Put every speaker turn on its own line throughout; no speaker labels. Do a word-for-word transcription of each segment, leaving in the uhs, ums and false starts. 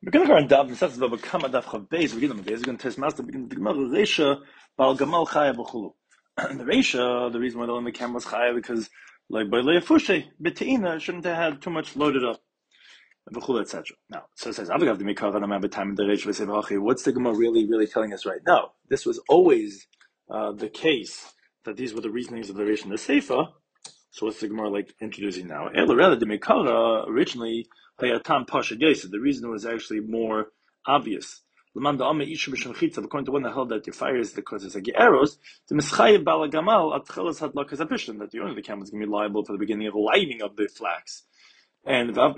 We're going to go on Dav Nesachs Baba Kama Dav Chav We're going to test master. We're going to Gemara Reisha Bal Gamal Chaya B'Chulu. The Reisha, the reason why the only camera was Chaya because like by Leia Fushe B'Teina shouldn't have had too much loaded up. B'Chulu et cetera. Now, so it says Avagav the Mikar Anam Abba Time the Reisha V'Sevachi. What's the Gemara really really telling us right now? This was always uh, the case that these were the reasonings of the Reisha and the Seifa. So what's the Gemara like introducing now? Elarela the Mikara originally. The reason was actually more obvious. According to one that held that your fire is because it's like arrows, the Mischayev Balagamal at Chelas had luck as a piston, that the owner of the camel is going to be liable for the beginning of the lighting of the flax. And although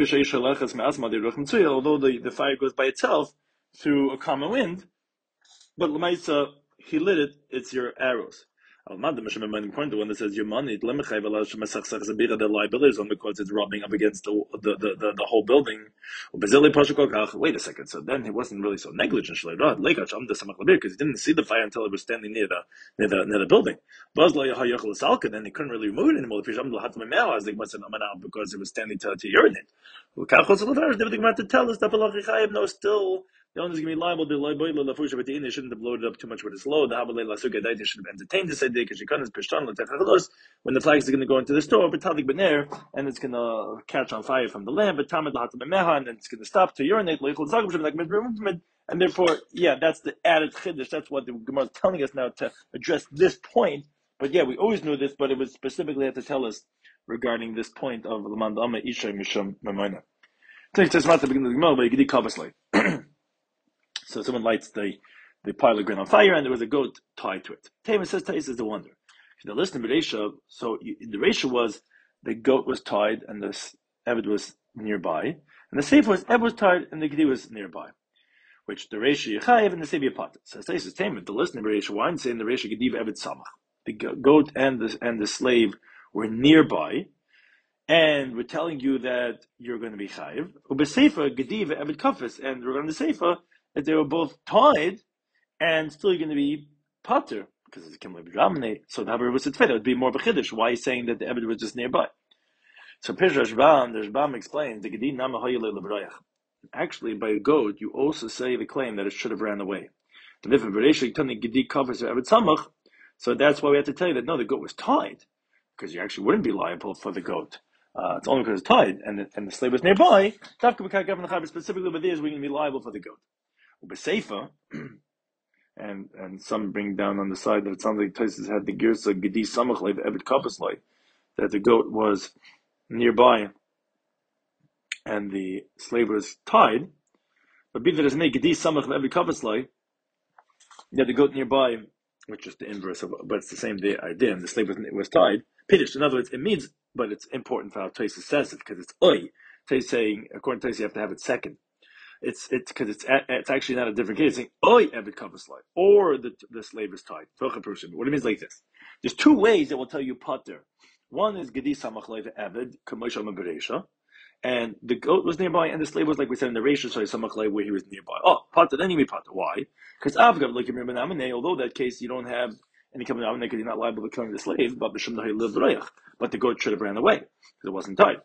the, the fire goes by itself through a common wind, but Lamaisa, he lit it, it's your arrows. The one that says your money, the liability is on because it's rubbing up against the the, the, the, the whole building. Wait a second, so then he wasn't really so negligent because he didn't see the fire until it was standing near the near the, near the building. Then he couldn't really remove it anymore because it was standing to, to urinate. Everything meant to tell us that no, still the owner is going to be liable. They shouldn't have loaded up too much with his load. They should have entertained this idea because when the flags are going to go into the store, and it's going to catch on fire from the lamp, and then it's going to stop to urinate, and therefore, yeah, that's the added chiddush. That's what the Gemara is telling us now to address this point. But yeah, we always knew this, but it was specifically had to tell us regarding this point of Laman Dama Isha Misham Mamayna. So someone lights the, the pile of grain on fire, and there was a goat tied to it. Taima says, Tais is the wonder. Now listen to Reisha. So you, the Reisha was the goat was tied, and the Eved was nearby, and the Sefer was Eved was tied, and the Gedi was nearby. Which the Reisha Yechayev and the Sefer Yapat. So Tais is Taima. The listener Reisha, why didn't say in the Reisha Gedi Eved Samach? The goat and the and the slave were nearby, and we're telling you that you're going to be chayiv. Ubesefer Gedi Eved Kafis, and we're going to Sefer that they were both tied, and still you're going to be pater because it's Kimle B'Ramane. So the Haber was a tefillah. It would be more of a chiddush. Why he's saying that the Eved was just nearby? So Pish Rashbam, the Rashbam explains the Gedi Nama Hayile Lebrayach. Actually, by a goat, you also say the claim that it should have ran away. The Nifah Bereishik Tani Gedi covers Eved Samach. So that's why we have to tell you that no, the goat was tied, because you actually wouldn't be liable for the goat. Uh, it's only because it's tied, and the, and the slave was nearby. Specifically, but there's we're going to be liable for the goat. Ubeseifa, and and some bring down on the side that it sounds like Taisus had the girsa Gedi Samach like the Eved Kappas like that the goat was nearby, and the slave was tied. But be that as may Gedi Samach the Eved Kappas like, yeah, the goat nearby, which is the inverse of, but it's the same idea, and the slave was, was tied. Piddish, in other words, it means, but it's important for how Taisus says it, because it's oi. Taisus saying, according to Taisus, you have to have it second. It's it's because it's it's actually not a different case. It's saying, oi, Eved Kavas slave, or the the slave is tied. What it means like this. There's two ways that will tell you pater. One is Gedi Samach Lev Eved, Kamosha Bereisha, and the goat was nearby, and the slave was, like we said in the Reisha, so Samach Lev, where he was nearby. Oh, pater, then you mean pater. Why? Because Avgav, like you remember, although that case you don't have any coming out because you're not liable for killing the slave, but but the goat should have ran away because it wasn't tied.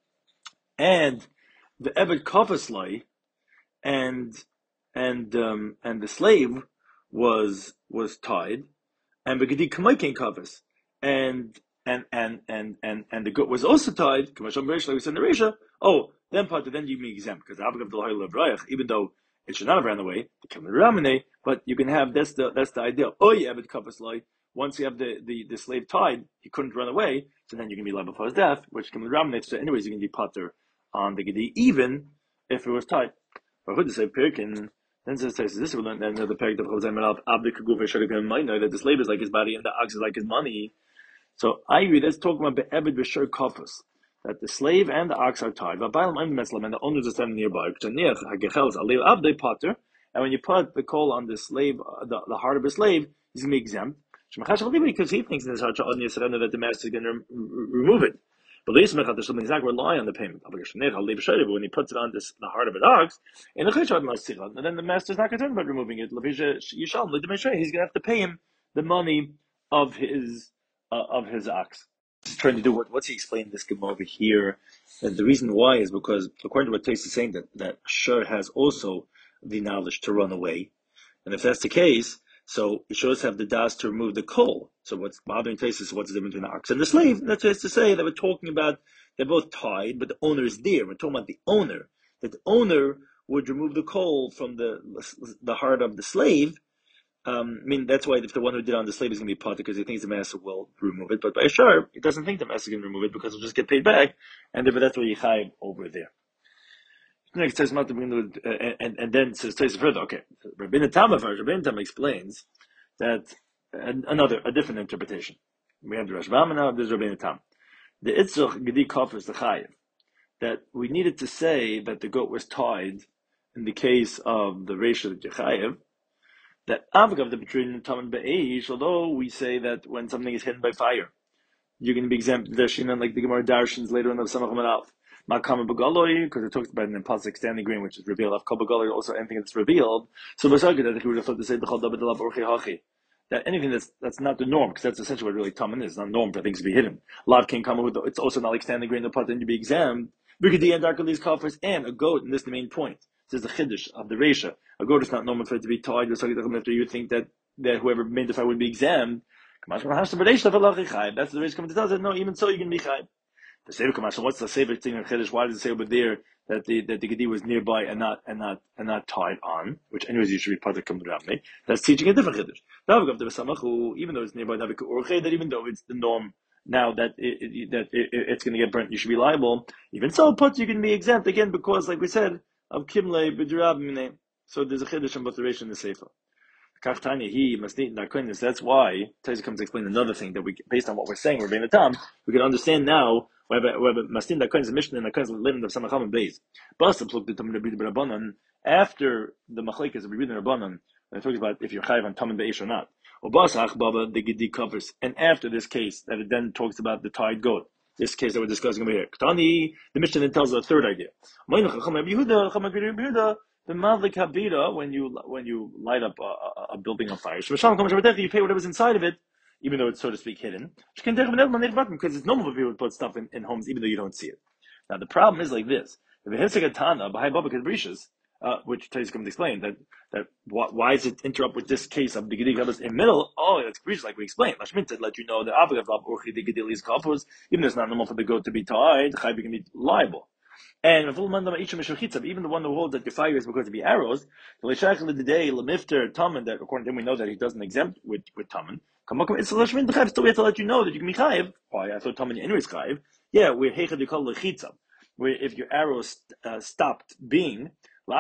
And the Eved Kavas Lev, and and um, and the slave was was tied, and Begedi Kamaikin Kavas, and and and and and and the goat was also tied. Commercial like we said in the Reisha. Oh, then part then you mean exempt because even though it should not have ran away, but you can have that's the that's the idea. Oh, yeah, Eved Kavas like once you have the, the, the slave tied, he couldn't run away, so then you can be liable for his death, which can be Ramnate. So anyways, you can be pater on the Gedi even if it was tied. But who to say Pirkin? Then says this is the Perik of Jose Merab Abdi Kagufa Sharikim Minor that the slave is like his body and the ox is like his money. So I read let's talk about Be'ebed B'Shur Kofus, that the slave and the ox are tied. But Ba'alam Ein Meslam and the owners are standing nearby. And when you put the coal on the slave, the, the heart of a slave, he's going to be exempt because he thinks in his heart that the master is going to remove it. But he's not rely on the payment. When he puts it on this, the heart of an ox, and then the master is not concerned about removing it. He's going to have to pay him the money of his uh, of his ox. He's trying to do what? What's he explaining this Gemara over here? And the reason why is because according to what Tais is saying, that that Shur has also the knowledge to run away, and if that's the case, so it shows have the das to remove the coal. So what's bothering Tais is what's the difference between the ox and the slave? And that's just to say that we're talking about they're both tied, but the owner is there. We're talking about the owner, that the owner would remove the coal from the the heart of the slave. Um, I mean, that's why if the one who did on the slave is going to be potter because he thinks the master will remove it. But by a shar, he doesn't think the master can remove it because he'll just get paid back. And that's why Yichai over there. Next says, and, and, and then says, says further, okay, Rabbeinu Tam Rabbeinu Tam explains that another, a different interpretation. We have the Rashbam now, there's Rabbeinu Tam. The Itzrach Gedi Kaf is the Chayiv. That we needed to say that the goat was tied in the case of the ratio of the Chayiv. That Avgav the between Tam and Be'esh, although we say that when something is hidden by fire, you're going to be exempt Darshinan, like the Gemara Darshins later on the Samach Manaf. Makama Bagaloi, because it talks about an impulsive standing grain, which is revealed of Kabagaloi, also anything that's revealed. So Basaka that he would have thought to say that anything that's that's not the norm, because that's essentially what really Taman is, not norm for things to be hidden. Lav can come with it's also not like standing grain the pot and to be exempt. Brigadier and Dark these coffers and a goat, and this is the main point. This is the chiddush of the Resha. A goat is not normal for it to be tied. After you think that, that whoever made the fire would be exempt. That's the Resha coming to tell us that no, even so you can be chayv. The Sefer Kamash, what's the Sefer thing in chiddush? Why does it say over there that the that the gedi was nearby and not and not and not tied on? Which anyways you should be part of the Kamdravne. That's teaching a different chiddush. Even though it's nearby, that even though it's the norm. Now that it, it, that it, it's going to get burnt, you should be liable. Even so, put you can be exempt again because, like we said, of kimle b'dirab. So there's a chiddush on both the Reish and the Sefer. Kachtani he must need narkonis. That's why Taisa comes to explain another thing that we, based on what we're saying, we're being a tam. We can understand now whether whether mastin narkonis the mission and narkonis living of samacham and blaze. But look the tam rebid b'rabanan after the machlekes of rebid b'rabanan. It talks about if you're chayv on tam and beish or not. Obasach baba the gedi covers, and after this case that it then talks about the tied goat. This case that we're discussing over here. Ktani, the Mishnah then tells us a third idea. The Mavlik Habira, when you when you light up a, a building on fire, you pay whatever's inside of it, even though it's so to speak hidden. Because it's normal for people to put stuff in, in homes even though you don't see it. Now the problem is like this: Uh, which Tais comes to explain that that why, why is it interrupt with this case of the Gedi Gabas in middle? Oh, it's breach like we explained. Lashmin to let you know that Avgav Lab Urchi the Gedilis Kafos, even though it's not normal for the goat to be tied, Chayv can be liable. And even the one who holds that your fire is because of the arrows, the day Lamifter Taman that according to him we know that he doesn't exempt with with Taman. It's Lashmin Chayv. Still we have to let you know that you can be Chayv. Why I thought Taman anyways Chayv. Yeah, we're Heichad call Lechitza, where if your arrows uh, stopped being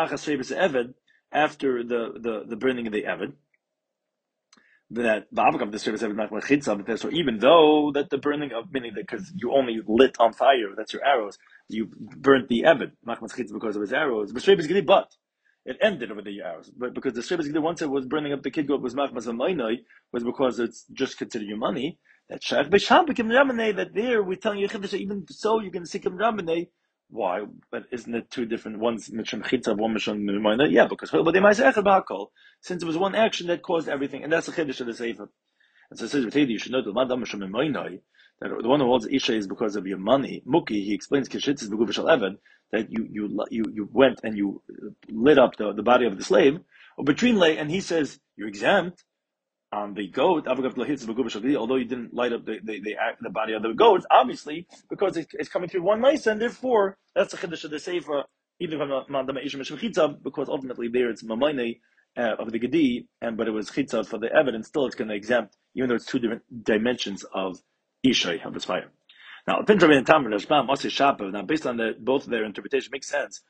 after the, the, the burning of the Eved, that the service Eved so even though that the burning of meaning that because you only lit on fire, that's your arrows, you burnt the Eved, because of his arrows, but it ended over the arrows. But because the Shrebes Gedi once it was burning up the kid goat was machmas v'maynoi, was because it's just considered your money. That shach b'sham b'kim ramanei, that there we're telling you even so you can see kim ramanei. Why? But isn't it two different ones? Mishum chitza, one mishum minor. Yeah, because since it was one action that caused everything, and that's the chiddush of the sefer. And so it says, you should know that the one who holds isha is because of your money. Muki, he explains kishitz is beguvishal evan that you you you you went and you lit up the, the body of the slave. Or between lay, and he says you're exempt on the goat, although you didn't light up the the, the, the body of the goat, obviously, because it, it's coming through one mice, and therefore, that's the chiddush of the sefer, even because ultimately there it's mamaynei uh, of the gedi, and but it was chitza for the evidence, still it's going to exempt, even though it's two different dimensions of ishay, of this fire. Now, now based on the, both of their interpretation, makes sense.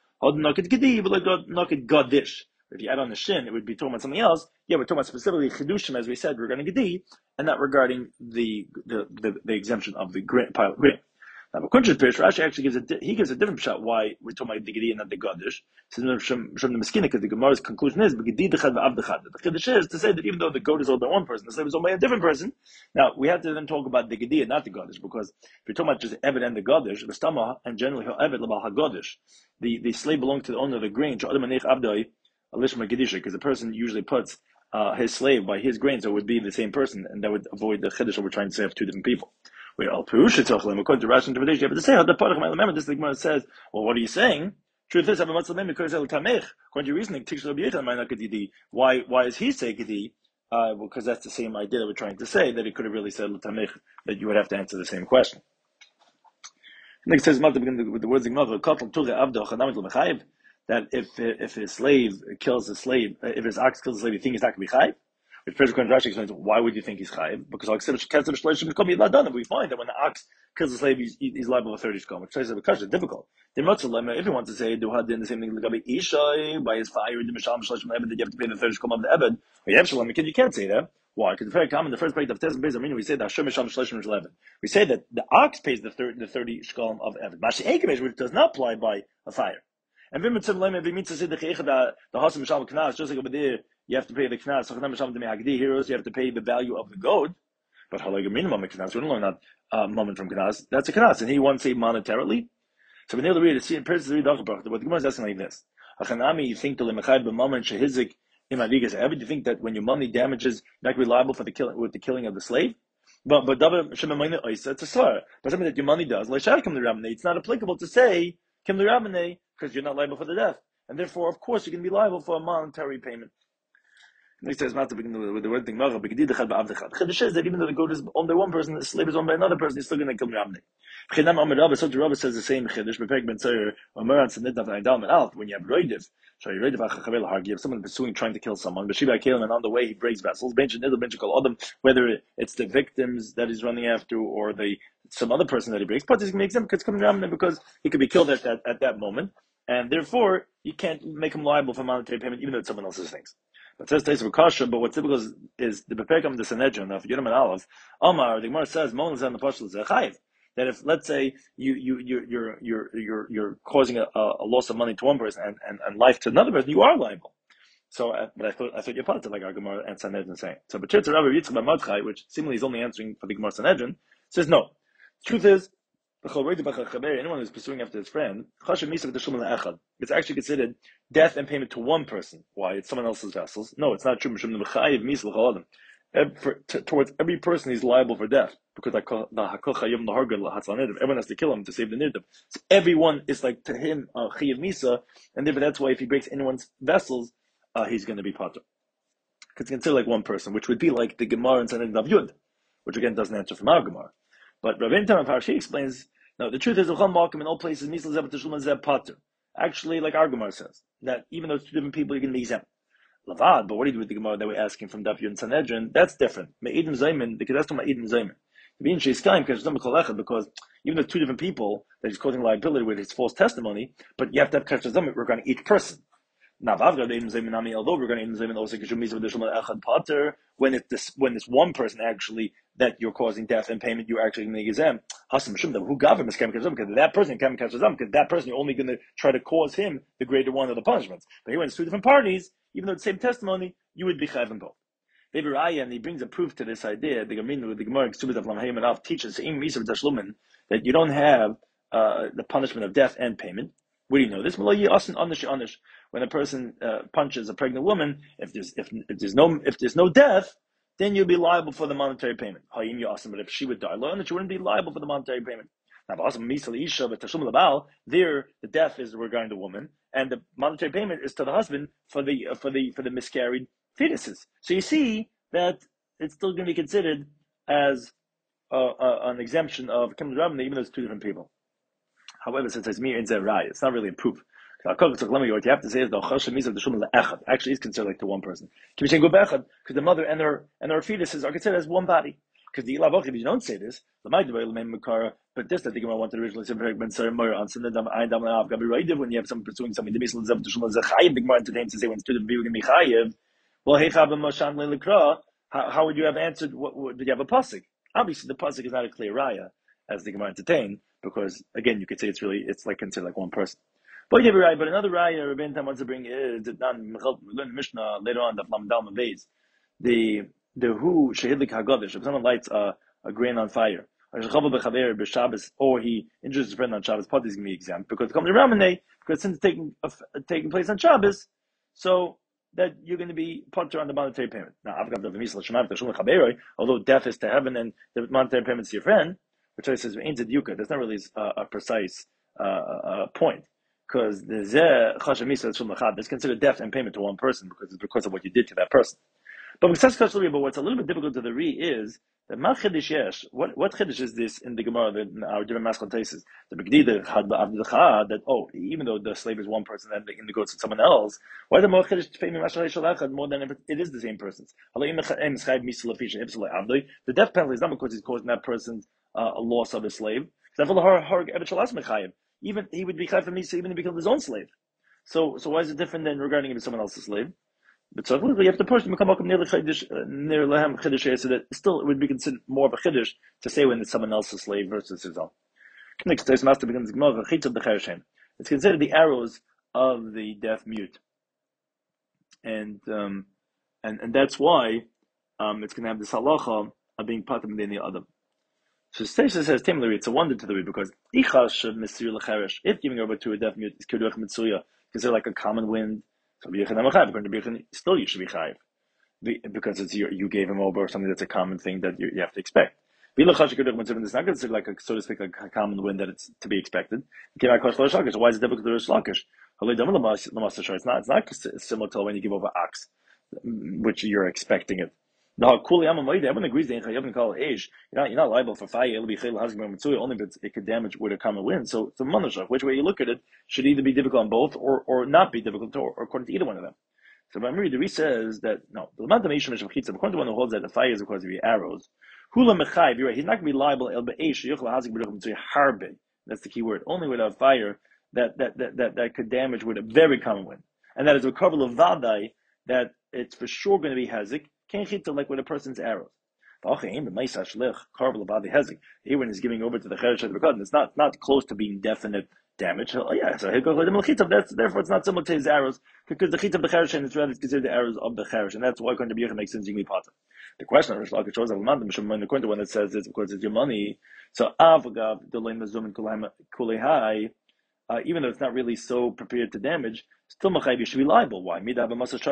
If you add on the shin, it would be talking about something else. Yeah, we're talking about specifically chidushim, as we said, regarding gedi, and not regarding the the, the, the exemption of the grain, pile of grain. Now, Kunsh's Pirish, Rashi actually gives a he gives a different shot why we're talking about the gedi and not the gadish. Says from the Meskina, because the Gemara's conclusion is the gedi dechad v'av dechad. The chiddush is to say that even though the goat is owned by one person, the slave is owned by a different person. Now we have to then talk about the gedi and not the gadish, because if you're talking about just Eved and the gadish, the stama and generally Eved lebal hagadish, the the slave belongs to the owner of the grain. Because the person usually puts uh, his slave by his grain, so it would be the same person, and that would avoid the chiddush we're trying to say of two different people. According to Rashi interpretation, you have to say, remember this Gemara says, well, what are you saying? Truth is, according to your reasoning, why why is he say Gedi? Uh, because that's the same idea that we're trying to say, that he could have really said L'tamech, that you would have to answer the same question. Next says with the words that if if his slave kills a slave, if his ox kills a slave, you think he's not going to be chayiv? Which President Rashi explains, why would you think he's chayiv? Because we find that when the ox kills a slave, he's, he's liable for thirty shkom, which says that because it's difficult. If he wants to say, do the same thing by his fire, that you have to pay the thirty shkom of the ebed, you can't say that. Why? Because it's very common. The first break of Tezim Beis we say that Hashem Misham Shleshim Shleven. We say that the ox pays the thirty, the thirty shkolim of Eved. Mashi Ekemesh, which does not apply by a fire. And Vimitzav Lem, if he means to say the the Hashem Misham Knas, just like over there, you have to pay the Knas. Sachanam Misham Demei Hagdi heroes, you have to pay the value of the goat. But Halag minimum Knas, we don't learn that uh, moment from Knas. That's a Knas, and he wants to say monetarily. So we need to read it. See in Persis read Dachbrach. What the Gemara is asking like this: Achanami, you think the Lemachai b'moment shehizik. Do you think that when your money damages, you're not going to be liable for the killing with the killing of the slave? But but it's a svar. But something that your money does, it's not applicable to say kim l'ramane because you're not liable for the death, and therefore, of course, you can be liable for a monetary payment. And he says, with the word thing, Chiddush is that even though the goat is owned by one person, the slave is owned by another person, he's still going to kill Ramnei. So the Rabbi says the same Chiddush, when you have Roidiv, so you have someone pursuing, trying to kill someone, and on the way he breaks vessels, whether it's the victims that he's running after or the some other person that he breaks, but he's going to make them because he could be killed at that, at that moment, and therefore you can't make him liable for monetary payment, even though it's someone else's things. But says Taisa Vakasha, but what's typical is, is the Beperkam the Sanhedrin of Yudam and Aleph, Omar, the Gemara says, Mon is on the Pashal Zechayiv. That if, let's say, you, you, you, you're, you're, you're, you're causing a, a loss of money to one person and, and, and life to another person, you are liable. So, uh, but I thought, I thought you're part of like our Gemara and Sanhedrin saying. So, but Tirtz Rabbi Yitzchak B'Madchai, which seemingly is only answering for the Gemara Sanhedrin, says no. Truth is, anyone who's pursuing after his friend, it's actually considered death and payment to one person. Why? It's someone else's vessels. No, it's not true. Towards every person, he's liable for death because everyone has to kill him to save the nirdav. So everyone is like to him uh, chayiv misa, and therefore that's why if he breaks anyone's vessels, uh, he's going to be patur. Because it's considered like one person, which would be like the Gemara and Sanhedrin of Yud, which again doesn't answer from our Gemara. But Rabbeinu Tam Parshi explains, no, the truth is, in all places, actually, like our Gemara says, that even though it's two different people, you can be exempt. Lavad, but what do you do with the Gemara that we're asking from Daf Yud and Sanhedrin? That's different. Me'idim Zaymin, because that's not Me'idim Zaymin. Because even though two different people that he's causing liability with his false testimony, but you have to have Kashta Zaymin regarding each person. Now, although we're going to also when it's this when it's one person actually that you're causing death and payment, you're actually going to exam. Who government because that person can catch because that person you're only going to try to cause him the greater one of the punishments. But here when it's two different parties, even though it's the same testimony, you would be chayv in both. And he brings a proof to this idea. The Gemara, the Gemara teaches that you don't have uh, the punishment of death and payment. Where do you know this? When a person uh, punches a pregnant woman, if there's if, if there's no if there's no death, then you'll be liable for the monetary payment. But if she would die alone, she wouldn't be liable for the monetary payment. Now, there the death is regarding the woman, and the monetary payment is to the husband for the uh, for the for the miscarried fetuses. So you see that it's still going to be considered as uh, uh, an exemption of Kim Rabban, even though it's two different people. However, since it's mir in Zerai, it's not really a proof. What you have to say is the actually is considered like to one person. Because the mother and her and her fetuses are considered as one body. Because the Ilav, if you don't say this, the but this I think I wanted to originally say when you have someone pursuing something, the Gemara entertains to say when student people can be chayiv. Well, how, how would you have answered? What, what, did you have a pasuk? Obviously, the pasuk is not a clear raya as the Gemara entertained, because again, you could say it's really it's like considered like one person. But you be right. But another raya Rabbeinu Tam wants to bring is that we learn the Mishnah later on, the Lam Dalma Beis, the the who shehidlik hagadish. If someone lights a, a grain on fire, or he injures his friend on Shabbos, part is going to be exempt because it comes to Ramanei, because since it's taking uh, taking place on Shabbos, so that you're going to be potter on the monetary payment. Now, although death is to heaven and the monetary payment is to your friend, which I says ain't yuka. That's not really a, a precise uh, uh, point, because the zeh chashamisa is from lachad. It's considered debt and payment to one person because it's because of what you did to that person. But but what's a little bit difficult to the re is that ma chiddush yesh. What what chiddush is this in the Gemara that in our different maskal cases? The begdida had that oh, even though the slave is one person and the goes to someone else, why the more chiddush to pay me more than if it is the same person's? The death penalty is not because he's causing that person's uh, a loss of a slave. Even he would be chayv for me, even if he killed his own slave. So so why is it different than regarding if it's someone else's slave? But so you have to push to become near near lehem chiddush, so that still it would be considered more of a chiddush to say when it's someone else's slave versus his own. Next, there's master becomes it's considered the arrows of the deaf mute, and um, and and that's why um, it's going to have this halacha of being patam than the other. So Stacey says, it's a wonder to the read because if giving over to a deaf mute is kiruach mitzuya, considered like a common wind. So still you should be chayiv because it's your, you gave him over something that's a common thing that you, you have to expect. It's not considered like a, so to speak, like a common wind that it's to be expected. Why is it difficult to Rish Lakish? It's not. It's not similar to when you give over ox, which you're expecting it. No, Kuli Amamoide, everyone agrees that you haven't called age. You're not, you're not liable for fire, it'll be Chayla Hazim Mitsuya, only if it could damage with a common wind. So, so Manashach, which way you look at it, should either be difficult on both or, or not be difficult or, or according to either one of them. So, Ramiri, the Re says that, no, the Lamanta Meishim Shachitza, according to one who holds that the fire is because of your arrows, Hula Mechayv, you're right, he's not going to be liable, El Be'esh, Yuchla Hazim Mitsuya Harbe. That's the key word. Only with a fire that, that, that, that, that could damage with a very common wind. And that is a cover of Vadai, that it's for sure going to be Hazik. Can't hit like with a person's arrows. Here when he's giving over to the cheresh of the begotten, it's not not close to being definite damage. Oh yeah, so that's therefore it's not similar to his arrows because the chit of the cheresh is rather considered the arrows of the cheresh, and that's why according to B'yachim makes sense. The question of Rish Lakish shows according to one that says it's because it's your money. So avagav delay mazum kulehai. Uh, even though it's not really so prepared to damage, still machayiv you should be liable. Why? Just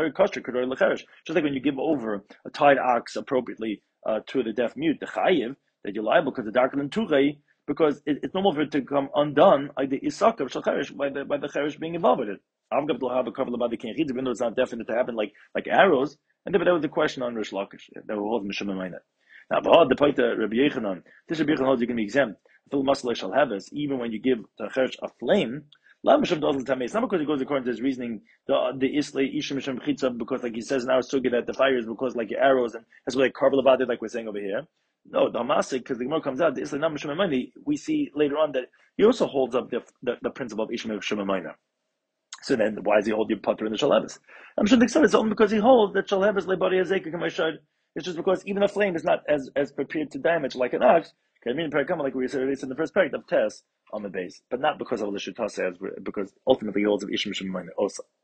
like when you give over a tied ox appropriately uh, to the deaf mute, the chayiv that you're liable because the darker than turei, because it, it's normal for it to come undone like the isaka of shacharish by the by the charish being involved with it. Avgav will have a couple about the can't even though it's not definite to happen like like arrows. And then, but that was the question on Rish Lakish that holds Mishum Maina. Now, but the point of Rabbi Yechanan, this Rabbi Yechanan holds you can be exempt. Shall have us, even when you give the church a flame, it's not because it goes according to his reasoning, the the Islay Ishim Shem Chitza, because like he says in our sugi that the fire is because like your arrows and that's what like carvel about it, like we're saying over here. No, the Hamasik, because the Gemara comes out, the Islay Nam Shem Money, we see later on that he also holds up the the, the principle of Ishim Shem Maina. So then why does he hold your putter in the Shalavis? I'm sure the it's only because he holds that Shalavis Lebari Azeka Kamashad. It's just because even a flame is not as, as prepared to damage like an ox. Okay, I mean, like we said in the first paragraph of Tess on the base, but not because of the Shitasa, because ultimately he holds of Ishim Shemayin also.